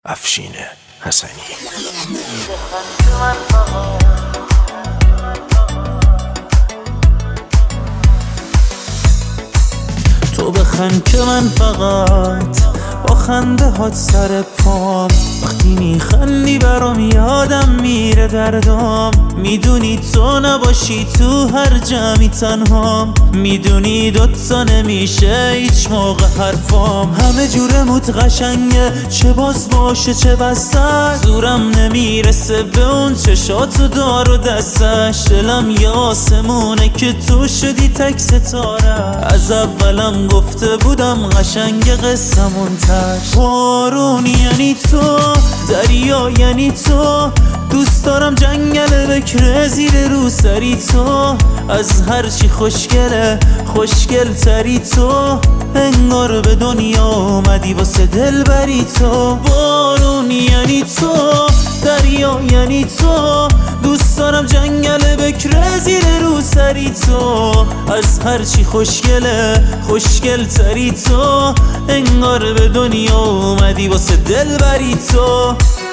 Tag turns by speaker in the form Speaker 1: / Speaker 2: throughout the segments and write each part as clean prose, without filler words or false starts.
Speaker 1: افشین حسنی.
Speaker 2: تو بخند که من فقط با خنده هات سر پام، وقتی میخندی برام یادم میره دردام. میدونی تو نباشی تو هر جمعی تنهام، میدونی دوتا نمیشه هیچ موقع حرفام. همه جورموت قشنگه، چه باز باشه چه بسته، زورم نمیرسه به اون چشاتو دار و دستش. دلم یه آسمونه که تو شدی تک ستاره، از اولم گفته بودم قشنگ قصمون تش. بارون یعنی تو، دریا یعنی تو، دوست دارم جنگل بکره زیر رو سری تو. از هرچی خوشگله خوشگل تری تو، انگار به دنیا اومدی واسه دل بری تو. بارون یعنی تو، دریا یعنی تو، دوست دارم جنگل بکره زیر رو سری تو. از هرچی خوشگله خوشگل تری تو، انگار به دنیا اومدی واسه دل بری تو.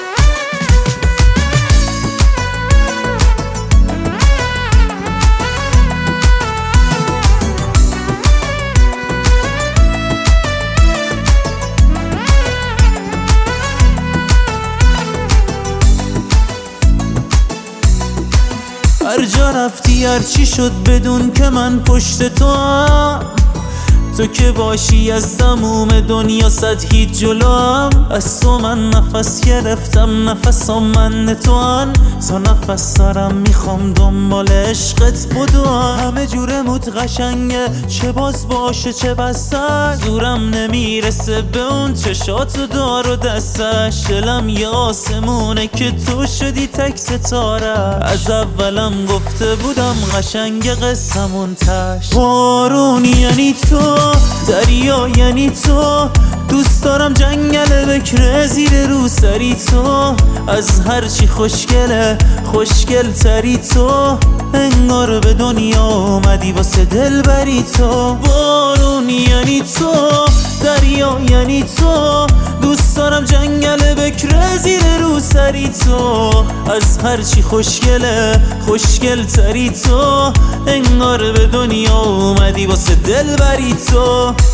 Speaker 2: هر جا رفتی هر چی شد بدون که من پشت تو هم، تو که باشی از تموم دنیا صد هیچ جلوم. از تو من نفس گرفتم، نفسام من تو هن، تا نفس دارم میخوام دنبال عشقت بدوم. همه جورموت قشنگه، چه باز باشه چه بسته، زورم نمیرسه به اون چشاتو دار و دستش. دلم یه آسمونه که تو شدی تک ستاره، از اولم گفته بودم قشنگ قصمون تش. بارون یعنی تو، دریا یعنی تو، دوست دارم جنگل بکره زیر رو سری تو. از هرچی خوشگله خوشگل تری تو، انگار به دنیا اومدی واسه دل بری تو. بارون یعنی تو، دریا یعنی تو، دوست دارم جنگل بکره زیر رو سری تو. از هرچی خوشگله خوشگل تری تو، انگار به دنیا اومدی واسه دل بری تو.